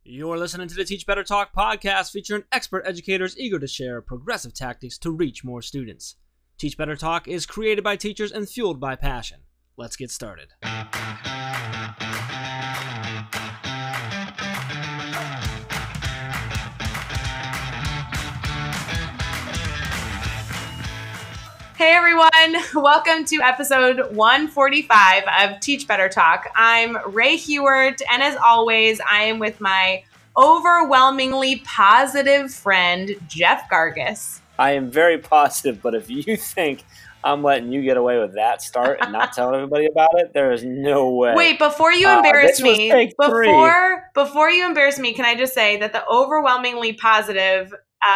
You're listening to the Teach Better Talk podcast featuring expert educators eager to share progressive tactics to reach more students. Teach Better Talk is created by teachers and fueled by passion. Let's get started. Hey everyone, welcome to episode 145 of Teach Better Talk. I'm Ray Hewart, and as always, I am with my overwhelmingly positive friend, Jeff Gargas. I am very positive, but if you think I'm letting you get away with that start and not telling everybody about it, there is no way. Wait, before you embarrass me, before you embarrass me, can I just say that the overwhelmingly positive,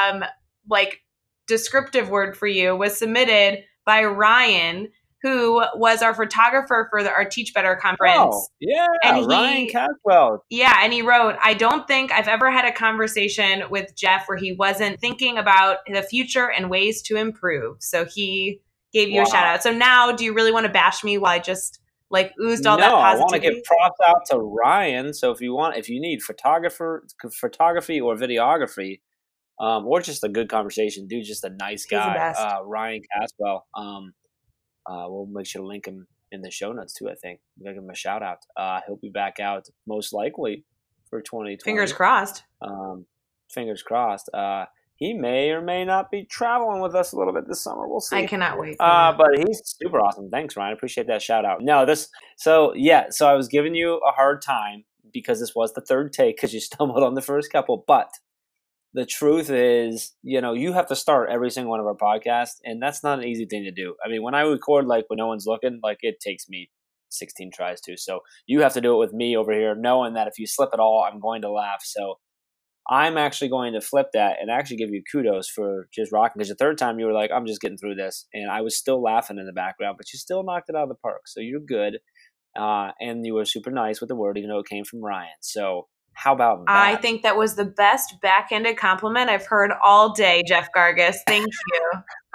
descriptive word for you was submitted by Ryan, who was our photographer for our Teach Better conference. Oh, yeah, and Ryan Caswell. Yeah, and he wrote, I don't think I've ever had a conversation with Jeff where he wasn't thinking about the future and ways to improve. So he gave you a shout out. So now, do you really want to bash me while I just oozed all that positivity? I want to give props out to Ryan. So if you need photography or videography, or just a good conversation, dude, just a nice guy. Ryan Caswell. We'll make sure to link him in the show notes too. I think we'll give him a shout out. He'll be back out most likely for 2020. Fingers crossed. Fingers crossed. He may or may not be traveling with us a little bit this summer. We'll see. I cannot wait. But he's super awesome. Thanks, Ryan. I appreciate that shout out. So I was giving you a hard time because this was the third take because you stumbled on the first couple, but the truth is, you have to start every single one of our podcasts, and that's not an easy thing to do. I mean, when I record, when no one's looking, it takes me 16 tries to. So you have to do it with me over here, knowing that if you slip at all, I'm going to laugh. So I'm actually going to flip that and actually give you kudos for just rocking. Because the third time you were like, I'm just getting through this. And I was still laughing in the background, but you still knocked it out of the park. So you're good. And you were super nice with the word, even though it came from Ryan. So how about that? I think that was the best backhanded compliment I've heard all day, Jeff Gargas. Thank you.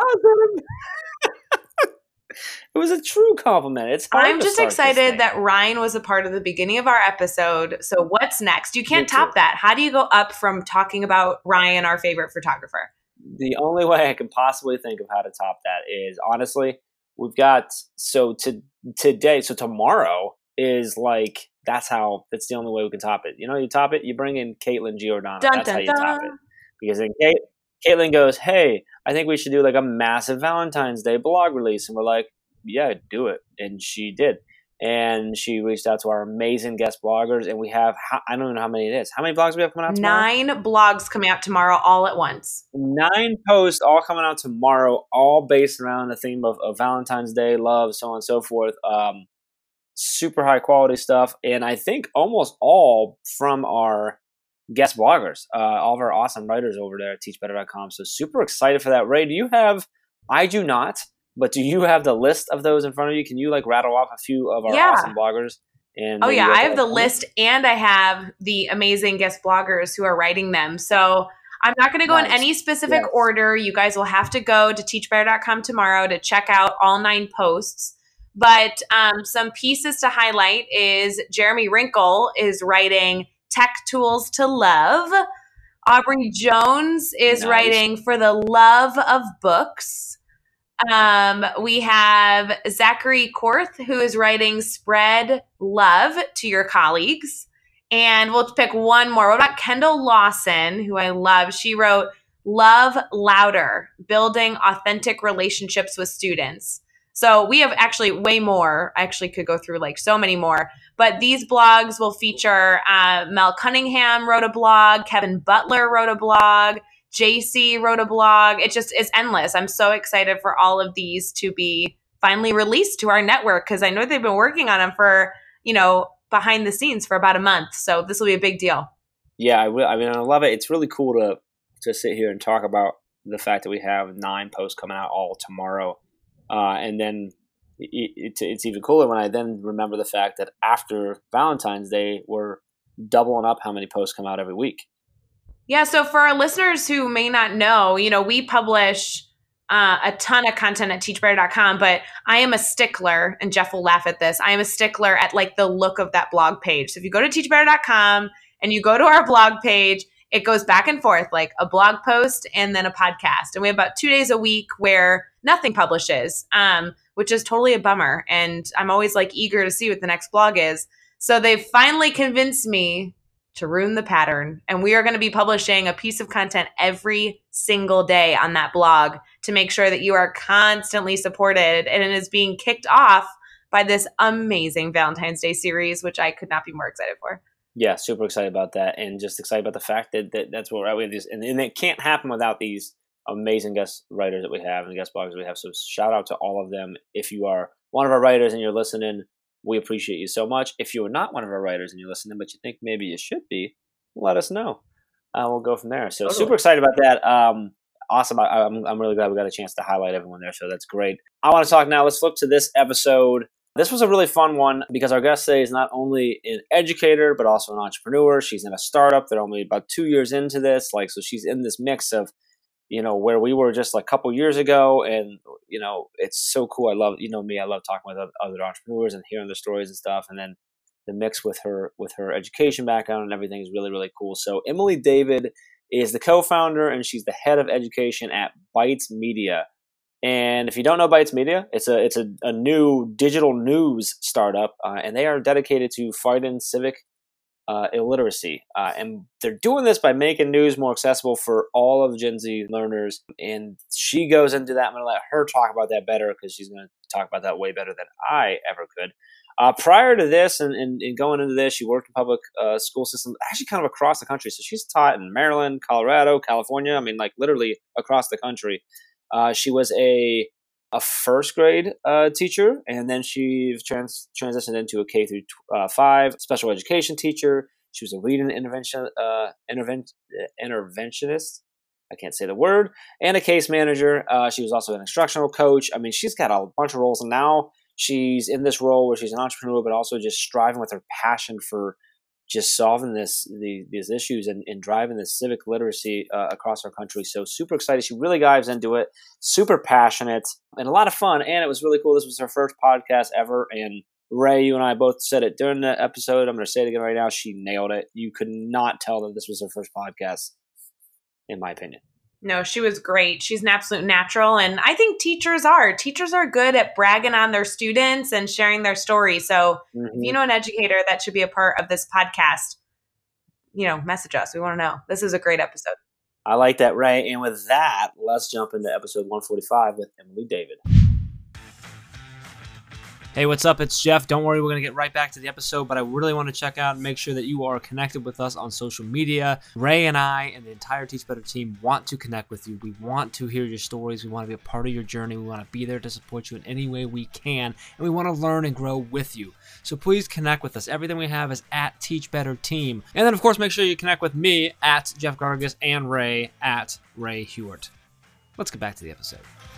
It was a true compliment. I'm just excited that Ryan was a part of the beginning of our episode. So what's next? You can't top that. How do you go up from talking about Ryan, our favorite photographer? The only way I can possibly think of how to top that is, honestly, we've got, tomorrow is that's the only way we can top it. You top it, you bring in Caitlin Giordano. That's how you top it. Because then Caitlin goes, hey, I think we should do a massive Valentine's Day blog release. And we're like, yeah, do it. And she did. And she reached out to our amazing guest bloggers. And we have, I don't even know how many it is. How many blogs do we have coming out tomorrow? 9 blogs coming out tomorrow all at once. 9 posts all coming out tomorrow, all based around the theme of Valentine's Day, love, so on and so forth. Super high quality stuff, and I think almost all from our guest bloggers, all of our awesome writers over there at teachbetter.com. So super excited for that. Ray, I do not, but do you have the list of those in front of you? Can you rattle off a few of our awesome bloggers? And I have the list, and I have the amazing guest bloggers who are writing them. So I'm not going to go in any specific order. You guys will have to go to teachbetter.com tomorrow to check out all 9 posts. But some pieces to highlight is Jeremy Wrinkle is writing Tech Tools to Love. Aubrey Jones is writing For the Love of Books. We have Zachary Korth, who is writing Spread Love to Your Colleagues. And we'll pick one more. What about Kendall Lawson, who I love? She wrote Love Louder, Building Authentic Relationships with Students. So we have actually way more. I actually could go through so many more. But these blogs will feature Mel Cunningham wrote a blog. Kevin Butler wrote a blog. JC wrote a blog. It's endless. I'm so excited for all of these to be finally released to our network because I know they've been working on them for, behind the scenes for about a month. So this will be a big deal. Yeah, I love it. It's really cool to sit here and talk about the fact that we have 9 posts coming out all tomorrow. And then it's even cooler when I then remember the fact that after Valentine's Day, we're doubling up how many posts come out every week. Yeah. So for our listeners who may not know, we publish a ton of content at teachbetter.com, but I am a stickler, and Jeff will laugh at this. I am a stickler at like the look of that blog page. So if you go to teachbetter.com and you go to our blog page, it goes back and forth, like a blog post and then a podcast. And we have about 2 days a week where nothing publishes, which is totally a bummer. And I'm always like eager to see what the next blog is. So they've finally convinced me to ruin the pattern. And we are going to be publishing a piece of content every single day on that blog to make sure that you are constantly supported. And it is being kicked off by this amazing Valentine's Day series, which I could not be more excited for. Yeah, super excited about that, and just excited about the fact that that's what we have these, and it can't happen without these amazing guest writers that we have and guest bloggers we have. So shout out to all of them. If you are one of our writers and you're listening, we appreciate you so much. If you are not one of our writers and you're listening, but you think maybe you should be, let us know. We'll go from there. So super excited about that. Awesome. I'm really glad we got a chance to highlight everyone there. So that's great. I want to talk now. Let's flip to this episode. This was a really fun one because our guest today is not only an educator, but also an entrepreneur. She's in a startup. They're only about 2 years into this. So she's in this mix of, where we were just like a couple years ago. And, it's so cool. I love, me, I love talking with other entrepreneurs and hearing their stories and stuff. And then the mix with her education background and everything is really, really cool. So Emily David is the co-founder and she's the head of education at Bytes Media. And if you don't know Bytes Media, it's a new digital news startup, and they are dedicated to fighting civic illiteracy. And they're doing this by making news more accessible for all of Gen Z learners. And she goes into that. I'm going to let her talk about that better because she's going to talk about that way better than I ever could. Prior to this and going into this, she worked in public school systems, actually kind of across the country. So she's taught in Maryland, Colorado, California. I mean, like literally across the country. She was a first grade teacher, and then she transitioned into a K through 5 special education teacher. She was a reading interventionist. I can't say the word, and a case manager. She was also an instructional coach. I mean, she's got a bunch of roles, and now she's in this role where she's an entrepreneur, but also just striving with her passion for just solving these issues and driving this civic literacy across our country. So super excited. She really dives into it, super passionate, and a lot of fun. And it was really cool. This was her first podcast ever. And Ray, you and I both said it during the episode. I'm going to say it again right now. She nailed it. You could not tell that this was her first podcast, in my opinion. No, she was great. She's an absolute natural. And I think teachers are good at bragging on their students and sharing their story. So if you know an educator that should be a part of this podcast, message us. We want to know. This is a great episode. I like that, Ray. And with that, let's jump into episode 145 with Emily David. Hey, what's up? It's Jeff. Don't worry, we're going to get right back to the episode, but I really want to check out and make sure that you are connected with us on social media. Ray and I and the entire Teach Better team want to connect with you. We want to hear your stories. We want to be a part of your journey. We want to be there to support you in any way we can, and we want to learn and grow with you. So please connect with us. Everything we have is at Teach Better Team. And then, of course, make sure you connect with me at Jeff Gargas and Ray at Ray Hewart. Let's get back to the episode.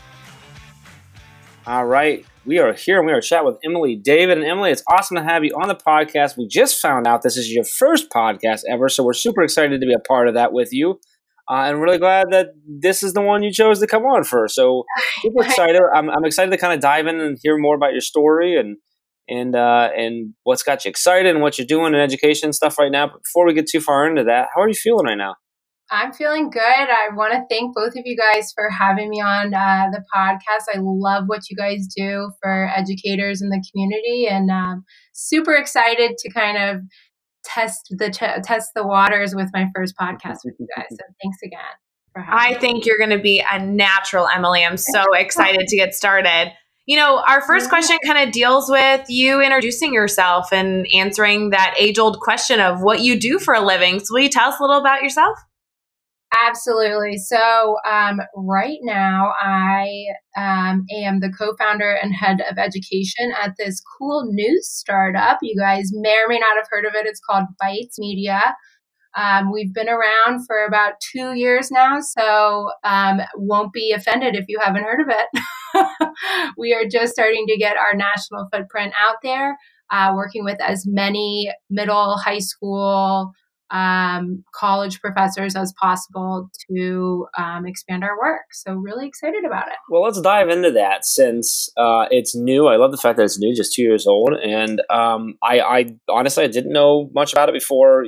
All right. We are here and we are chatting with Emily David. And Emily, it's awesome to have you on the podcast. We just found out this is your first podcast ever, so we're super excited to be a part of that with you. And really glad that this is the one you chose to come on for. So super excited. I'm excited to kind of dive in and hear more about your story and what's got you excited and what you're doing in education and stuff right now. But before we get too far into that, how are you feeling right now? I'm feeling good. I want to thank both of you guys for having me on the podcast. I love what you guys do for educators in the community, and super excited to kind of test the waters with my first podcast with you guys. So thanks again for having me. I think you're going to be a natural, Emily. I'm so excited to get started. Our first question kind of deals with you introducing yourself and answering that age-old question of what you do for a living. So will you tell us a little about yourself? Absolutely. So right now I am the co-founder and head of education at this cool news startup. You guys may or may not have heard of it. It's called Bytes Media. We've been around for about 2 years now, so won't be offended if you haven't heard of it. We are just starting to get our national footprint out there, working with as many middle, high school, college professors as possible to expand our work. So really excited about it. Well, let's dive into that since it's new. I love the fact that it's new, just 2 years old. And I honestly, I didn't know much about it before,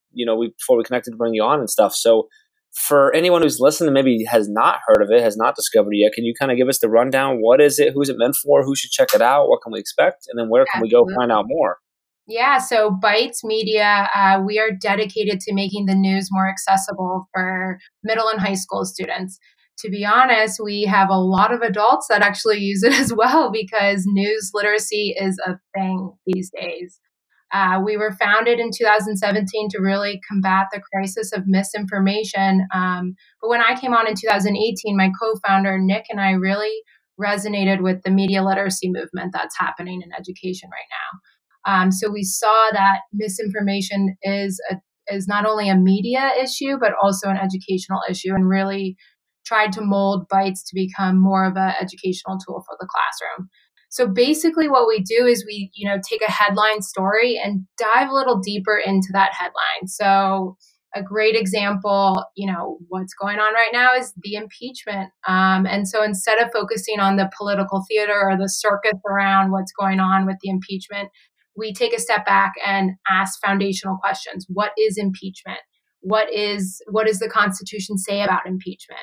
before we connected to bring you on and stuff. So for anyone who's listening, maybe has not heard of it, has not discovered it yet, can you kind of give us the rundown? What is it? Who's it meant for? Who should check it out? What can we expect? And then where can we go find out more? Yeah, so Bites Media, we are dedicated to making the news more accessible for middle and high school students. To be honest, we have a lot of adults that actually use it as well because news literacy is a thing these days. We were founded in 2017 to really combat the crisis of misinformation. But when I came on in 2018, my co-founder, Nick, and I really resonated with the media literacy movement that's happening in education right now. So we saw that misinformation is not only a media issue, but also an educational issue, and really tried to mold Bites to become more of an educational tool for the classroom. So basically what we do is we, take a headline story and dive a little deeper into that headline. So a great example, what's going on right now is the impeachment. And so instead of focusing on the political theater or the circus around what's going on with the impeachment, we take a step back and ask foundational questions. What is impeachment? What does the Constitution say about impeachment?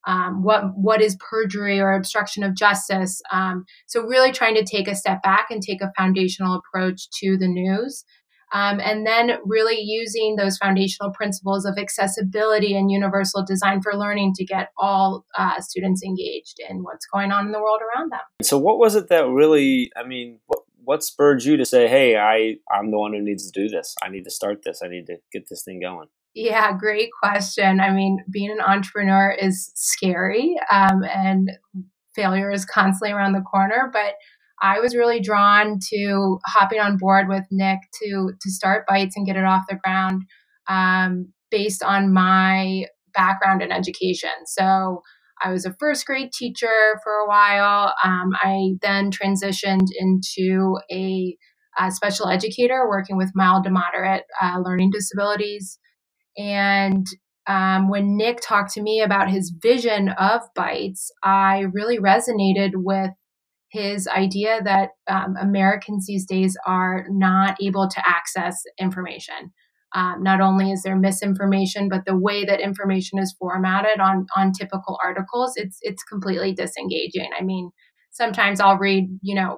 What is perjury or obstruction of justice? So really trying to take a step back and take a foundational approach to the news. And then really using those foundational principles of accessibility and universal design for learning to get all students engaged in what's going on in the world around them. So what was it that really, what spurred you to say, hey, I'm the one who needs to do this. I need to start this. I need to get this thing going. Yeah, great question. Being an entrepreneur is scary, and failure is constantly around the corner. But I was really drawn to hopping on board with Nick to start Bites and get it off the ground, based on my background in education. So I was a first grade teacher for a while. I then transitioned into a special educator working with mild to moderate learning disabilities. And when Nick talked to me about his vision of Bites, I really resonated with his idea that Americans these days are not able to access information. Not only is there misinformation, but the way that information is formatted on typical articles, it's completely disengaging. Sometimes I'll read,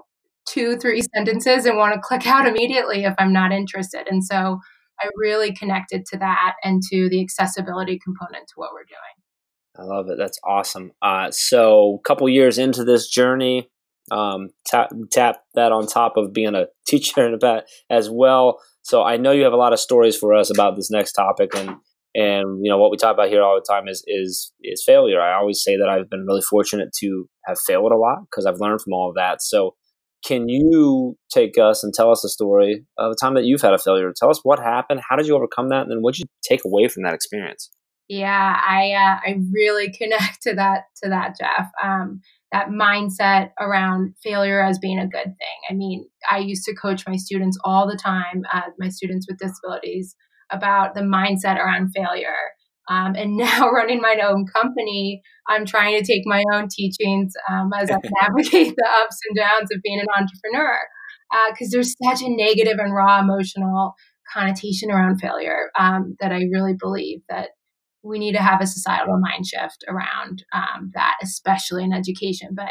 2-3 sentences and want to click out immediately if I'm not interested. And so I really connected to that and to the accessibility component to what we're doing. I love it. That's awesome. So a couple years into this journey, tap that on top of being a teacher and as well. So I know you have a lot of stories for us about this next topic, and what we talk about here all the time is failure. I always say that I've been really fortunate to have failed a lot because I've learned from all of that. So can you take us and tell us a story of a time that you've had a failure? Tell us what happened. How did you overcome that? And then what did you take away from that experience? Yeah, I really connect to that, Jeff. That mindset around failure as being a good thing. I used to coach my students all the time, my students with disabilities, about the mindset around failure. And now running my own company, I'm trying to take my own teachings as I navigate the ups and downs of being an entrepreneur, because there's such a negative and raw emotional connotation around failure that I really believe that we need to have a societal mind shift around that, especially in education. But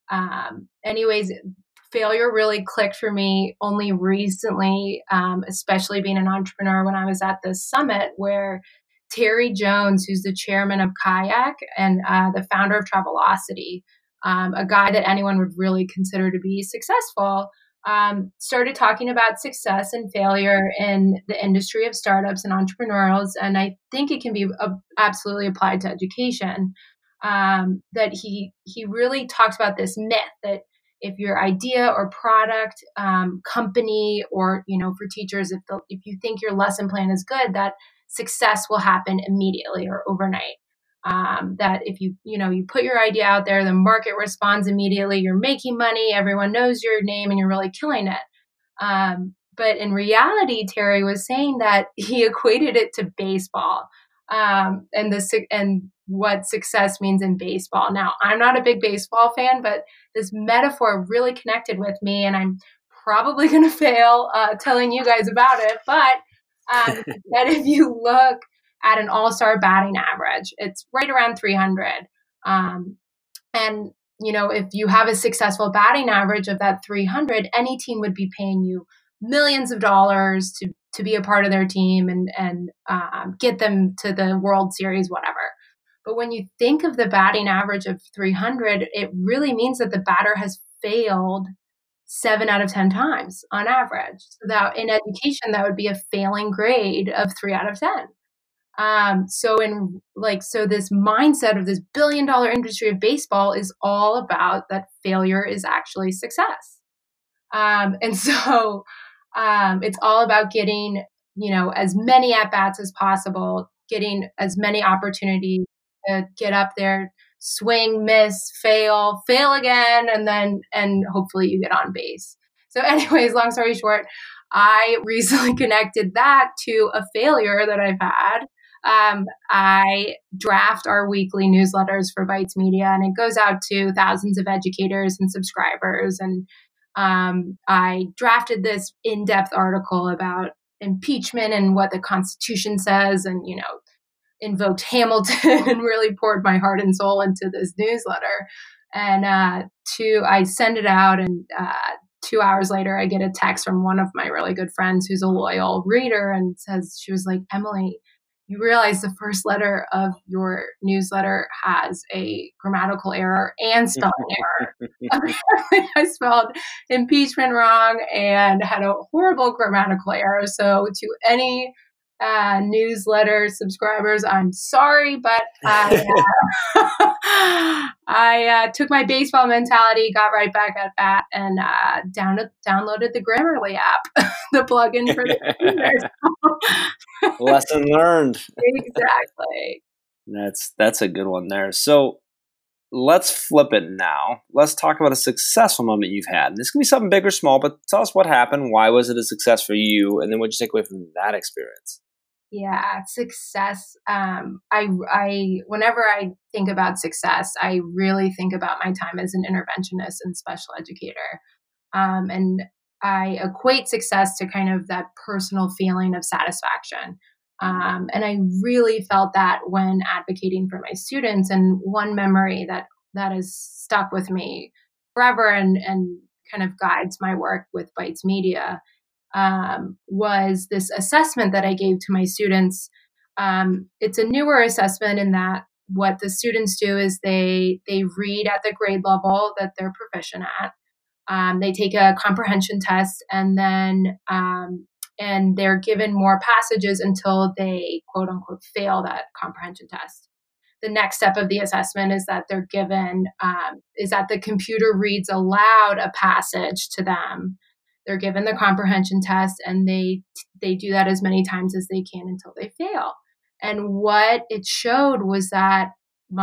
anyways, failure really clicked for me only recently, especially being an entrepreneur, when I was at this summit where Terry Jones, who's the chairman of Kayak and the founder of Travelocity, a guy that anyone would really consider to be successful, started talking about success and failure in the industry of startups and entrepreneurs. And I think it can be absolutely applied to education. That he really talks about this myth that if your idea or product, company, or for teachers, if you think your lesson plan is good, that success will happen immediately or overnight. That if you put your idea out there, the market responds immediately, you're making money, everyone knows your name, and you're really killing it. But in reality, Terry was saying that he equated it to baseball, and what success means in baseball. Now, I'm not a big baseball fan, but this metaphor really connected with me, and I'm probably going to fail telling you guys about it. But That if you look at an all-star batting average, it's right around 300. And, if you have a successful batting average of that 300, any team would be paying you millions of dollars to be a part of their team and get them to the World Series, whatever. But when you think of the batting average of 300, it really means that the batter has failed 7 out of 10 times on average. So that in education, that would be a failing grade of 3 out of 10. So this mindset of this billion-dollar industry of baseball is all about that failure is actually success. And so it's all about getting, as many at-bats as possible, getting as many opportunities to get up there, swing, miss, fail again, and hopefully you get on base. So anyways, long story short, I recently connected that to a failure that I've had. I draft our weekly newsletters for Bites Media, and it goes out to thousands of educators and subscribers. And I drafted this in-depth article about impeachment and what the Constitution says, and invoked Hamilton and really poured my heart and soul into this newsletter. And I send it out, and 2 hours later, I get a text from one of my really good friends who's a loyal reader, and she was like, Emily, you realize the first letter of your newsletter has a grammatical error and spelling error. I spelled impeachment wrong and had a horrible grammatical error. So to any newsletter subscribers, I'm sorry, but I took my baseball mentality, got right back at bat, and downloaded the Grammarly app, the plugin for the computers. Lesson learned. Exactly. That's a good one there. So let's flip it now. Let's talk about a successful moment you've had. And this can be something big or small, but tell us what happened. Why was it a success for you? And then what'd you take away from that experience? Yeah, success. Whenever I think about success, I really think about my time as an interventionist and special educator. And I equate success to kind of that personal feeling of satisfaction. And I really felt that when advocating for my students. And one memory that has stuck with me forever and kind of guides my work with Bites Media was this assessment that I gave to my students. It's a newer assessment in that what the students do is they read at the grade level that they're proficient at. They take a comprehension test, and then and they're given more passages until they quote unquote fail that comprehension test. The next step of the assessment is that they're given is that the computer reads aloud a passage to them. They're given the comprehension test, and they do that as many times as they can until they fail. And what it showed was that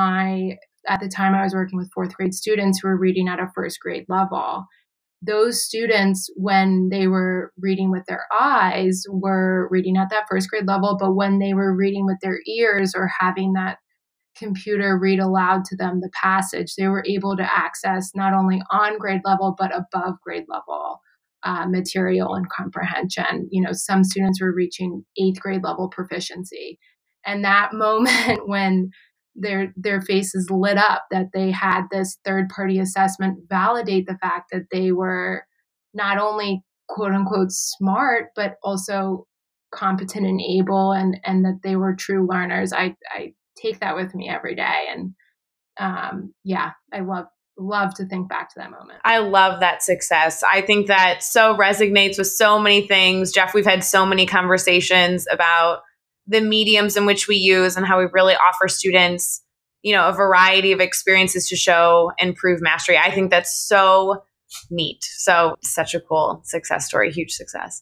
at the time I was working with fourth grade students who were reading at a first grade level. Those students, when they were reading with their eyes, were reading at that first grade level, but when they were reading with their ears or having that computer read aloud to them the passage, they were able to access not only on grade level, but above grade level material and comprehension. Some students were reaching 8th grade level proficiency. And that moment when their faces lit up that they had this third-party assessment validate the fact that they were not only quote unquote smart, but also competent and able, and that they were true learners. I take that with me every day. And I love to think back to that moment. I love that success. I think that so resonates with so many things. Jeff, we've had so many conversations about the mediums in which we use and how we really offer students, a variety of experiences to show and prove mastery. I think that's so neat. So such a cool success story, huge success.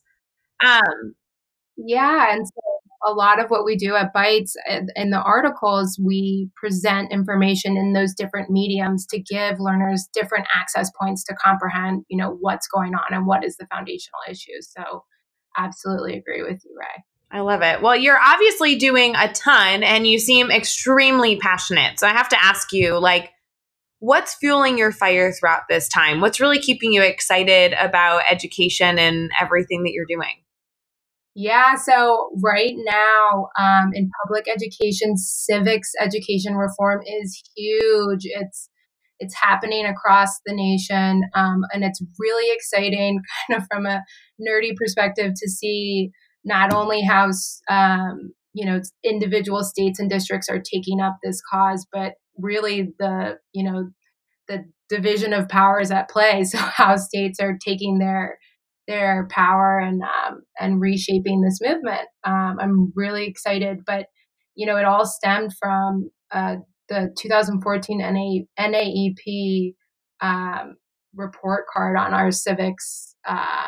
Yeah. And so a lot of what we do at Bites in the articles, we present information in those different mediums to give learners different access points to comprehend, what's going on and what is the foundational issue. So absolutely agree with you, Ray. I love it. Well, you're obviously doing a ton and you seem extremely passionate. So I have to ask you, what's fueling your fire throughout this time? What's really keeping you excited about education and everything that you're doing? Yeah, so right now in public education, civics education reform is huge. It's happening across the nation, and it's really exciting, kind of from a nerdy perspective, to see not only how individual states and districts are taking up this cause, but really the division of powers at play. So how states are taking their power and reshaping this movement. I'm really excited, but it all stemmed from the 2014 NAEP report card on our civics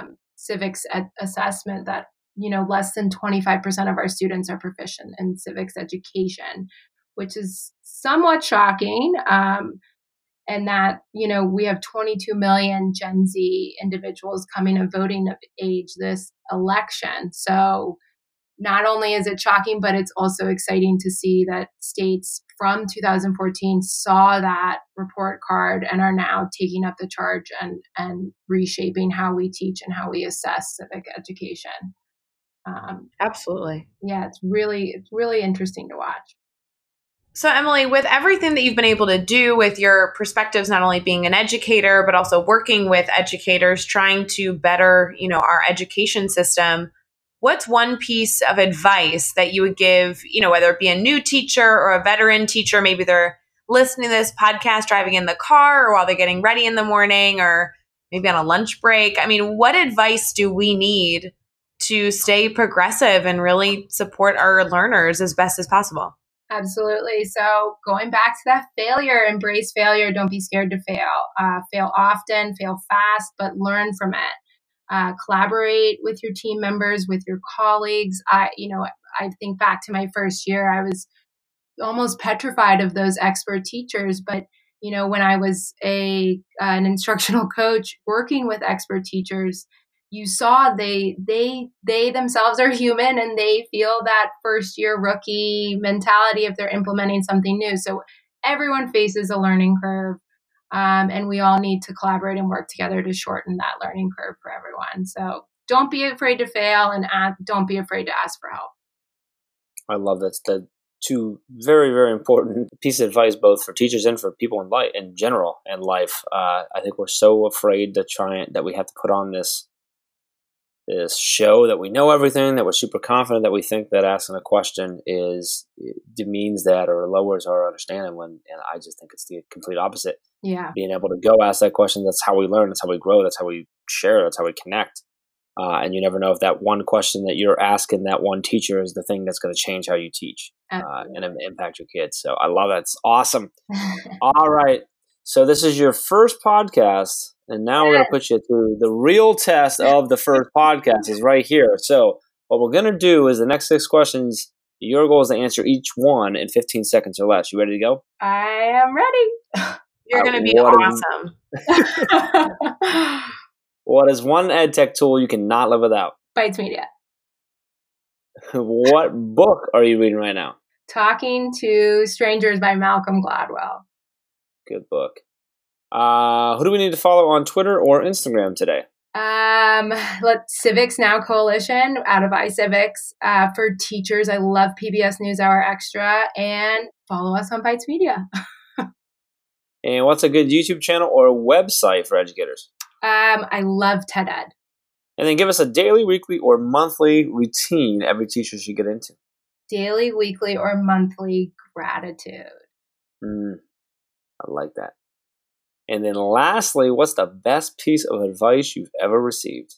assessment that less than 25% of our students are proficient in civics education, which is somewhat shocking. And that we have 22 million Gen Z individuals coming of voting age this election. So not only is it shocking, but it's also exciting to see that states from 2014 saw that report card and are now taking up the charge and reshaping how we teach and how we assess civic education. Absolutely. Yeah, it's really interesting to watch. So, Emily, with everything that you've been able to do with your perspectives, not only being an educator, but also working with educators, trying to better, our education system, what's one piece of advice that you would give, whether it be a new teacher or a veteran teacher, maybe they're listening to this podcast driving in the car or while they're getting ready in the morning or maybe on a lunch break? I mean, what advice do we need to stay progressive and really support our learners as best as possible? Absolutely. So going back to that failure, embrace failure. Don't be scared to fail. Fail often, fail fast, but learn from it. Collaborate with your team members, with your colleagues. I think back to my first year, I was almost petrified of those expert teachers. But, when I was an instructional coach working with expert teachers, you saw they themselves are human and they feel that first year rookie mentality if they're implementing something new. So everyone faces a learning curve, and we all need to collaborate and work together to shorten that learning curve for everyone. So don't be afraid to fail and don't be afraid to ask for help. I love that. The two very, very important pieces of advice, both for teachers and for people in life in general and life. I think we're so afraid that we have to put on this show that we know everything, that we're super confident, that we think that asking a question demeans that or lowers our understanding, and I just think it's the complete opposite. Yeah. Being able to go ask that question, that's how we learn, that's how we grow, that's how we share, that's how we connect. And you never know if that one question that you're asking that one teacher is the thing that's going to change how you teach and impact your kids. So I love it. It's awesome. All right. So this is your first podcast. And now we're going to put you through the real test of the first podcast is right here. So what we're going to do is the next 6 questions, your goal is to answer each one in 15 seconds or less. You ready to go? I am ready. You're going to be awesome. What is one ed tech tool you cannot live without? Bytes Media. What book are you reading right now? Talking to Strangers by Malcolm Gladwell. Good book. Who do we need to follow on Twitter or Instagram today? Civics Now Coalition out of iCivics. For teachers, I love PBS NewsHour Extra, and follow us on Bytes Media. And what's a good YouTube channel or website for educators? I love TED Ed. And then give us a daily, weekly, or monthly routine every teacher should get into. Daily, weekly, or monthly gratitude. I like that. And then lastly, what's the best piece of advice you've ever received?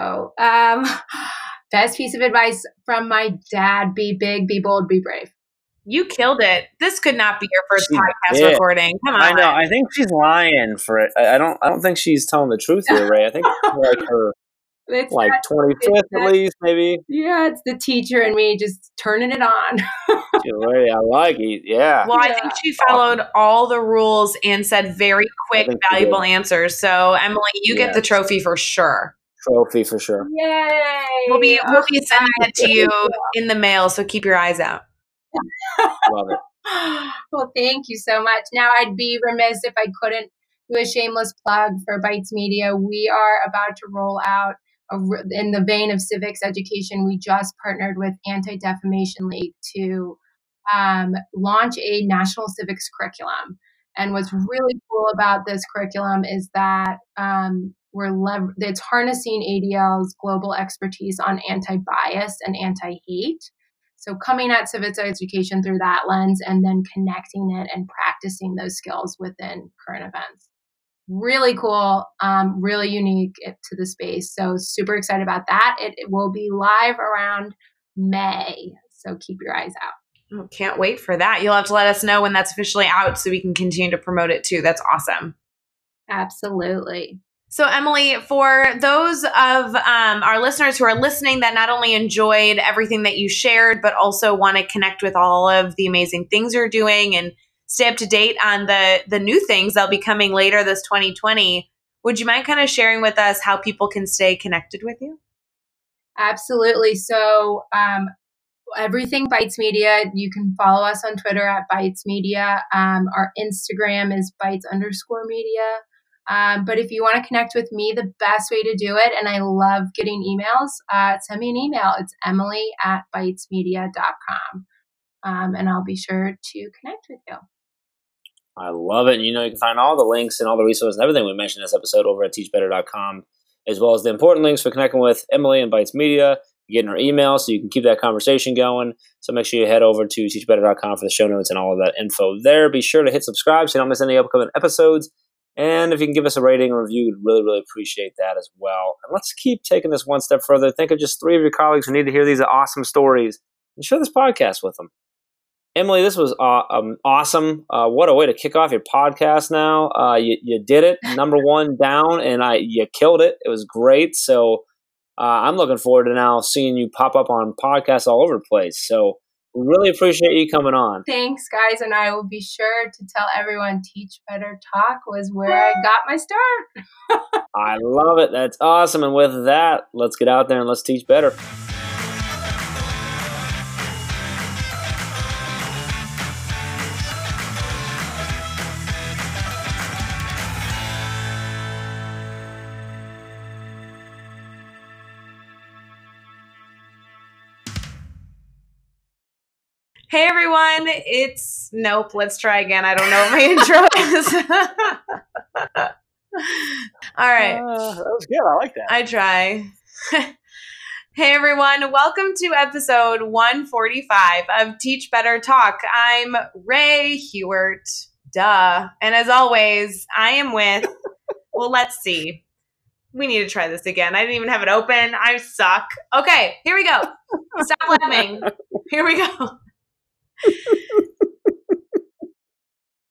Best piece of advice from my dad: be big, be bold, be brave. You killed it. This could not be your first podcast recording. Come on. I know. I think she's lying for it. I don't think she's telling the truth here, Ray. I think it's like her It's like 25th at least, maybe. Yeah, it's the teacher and me just turning it on. Ray, I like it. Yeah. Well, I think she followed all the rules and said very quick, valuable answers. So, Emily, you get the trophy for sure. Trophy for sure. Yay! We'll be sending it to you in the mail, so keep your eyes out. Love it. Well, thank you so much. Now, I'd be remiss if I couldn't do a shameless plug for Bytes Media. We are about to roll out in the vein of civics education, we just partnered with Anti-Defamation League to launch a national civics curriculum. And what's really cool about this curriculum is that it's harnessing ADL's global expertise on anti-bias and anti-hate. So coming at civics education through that lens and then connecting it and practicing those skills within current events. Really cool, really unique to the space. So super excited about that. It will be live around May. So keep your eyes out. Oh, can't wait for that. You'll have to let us know when that's officially out so we can continue to promote it too. That's awesome. Absolutely. So Emily, for those of our listeners who are listening that not only enjoyed everything that you shared, but also want to connect with all of the amazing things you're doing and stay up to date on the new things that'll be coming later this 2020, would you mind kind of sharing with us how people can stay connected with you? Absolutely. So everything Bites Media, you can follow us on Twitter at Bites Media. Our Instagram is Bites_media. But if you want to connect with me, the best way to do it, and I love getting emails, send me an email. It's emily@bitesmedia.com. And I'll be sure to connect with you. I love it. And you can find all the links and all the resources and everything we mentioned in this episode over at teachbetter.com, as well as the important links for connecting with Emily and Bites Media, getting her email so you can keep that conversation going. So make sure you head over to teachbetter.com for the show notes and all of that info there. Be sure to hit subscribe so you don't miss any upcoming episodes. And if you can give us a rating or review, we'd really, really appreciate that as well. And let's keep taking this one step further. Think of just 3 of your colleagues who need to hear these awesome stories and share this podcast with them. Emily, this was awesome. What a way to kick off your podcast now. You did it. Number 1 down, and you killed it. It was great. So I'm looking forward to now seeing you pop up on podcasts all over the place. So really appreciate you coming on. Thanks, guys. And I will be sure to tell everyone Teach Better Talk was where I got my start. I love it. That's awesome. And with that, let's get out there and let's teach better. Hey everyone, let's try again. I don't know what my intro is. All right. That was good. I like that. I try. Hey everyone, welcome to episode 145 of Teach Better Talk. I'm Ray Hewart, duh. And as always, I am with, well, let's see. We need to try this again. I didn't even have it open. I suck. Okay, here we go. Stop laughing. Here we go.